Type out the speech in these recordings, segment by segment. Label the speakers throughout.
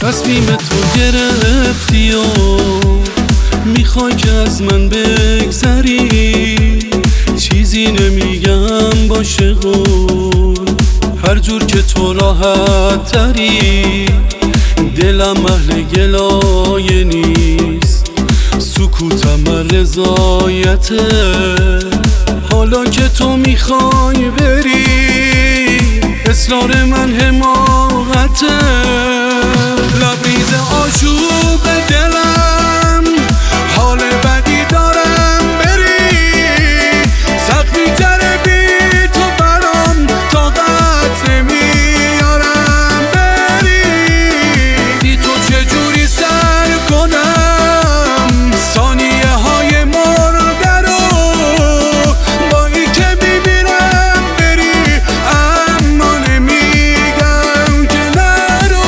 Speaker 1: تصمیم تو گرفتی و میخوای که از من بگذری، چیزی نمیگم باشه قول، هر جور که تو راحت تری. دلم اهل گلایه نیست، سکوتم رضایته. حالا که تو میخوای بری، اصرار من حماقته. لبریز آشوب دلم، حال بدی دارم بری. سخت می‌تره بی تو برام، طاقت نمیارم بری. بی تو چجوری سر کنم ثانیه های مرده رو، با این که میبینم بری اما نمیگم که نرو.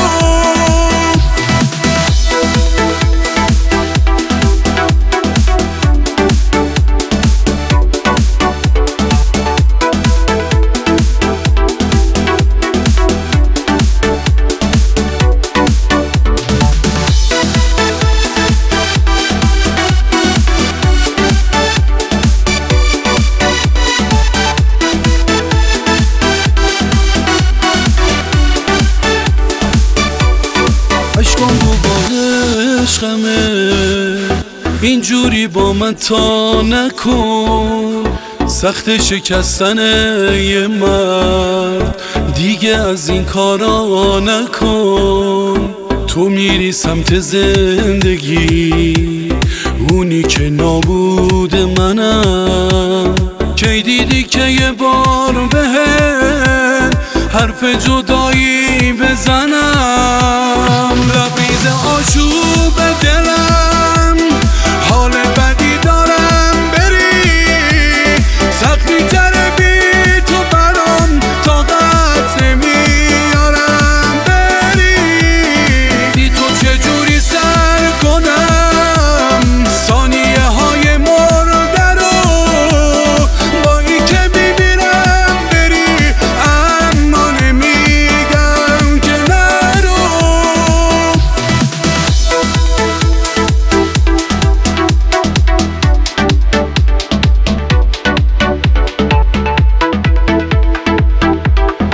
Speaker 1: عشقم رو با عشقمه، اینجوری با من تا نکن. سخت شکستن یه مرد، دیگه از این کارا نکن. تو میری سمت زندگی، اونی که نابود منم. کی دیدی که یه بار بهت حرف جدایی بزنم؟ لبریز آشوب دلم، حال بدی دارم بری. سخت می‌تره بی تو برام، طاقت نمیارم بری. بی تو چجوری سر کنم ثانیه های مرده رو، با این که میبینم بری اما نمیگم که نرو.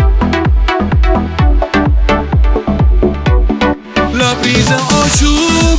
Speaker 1: لبریز آشوب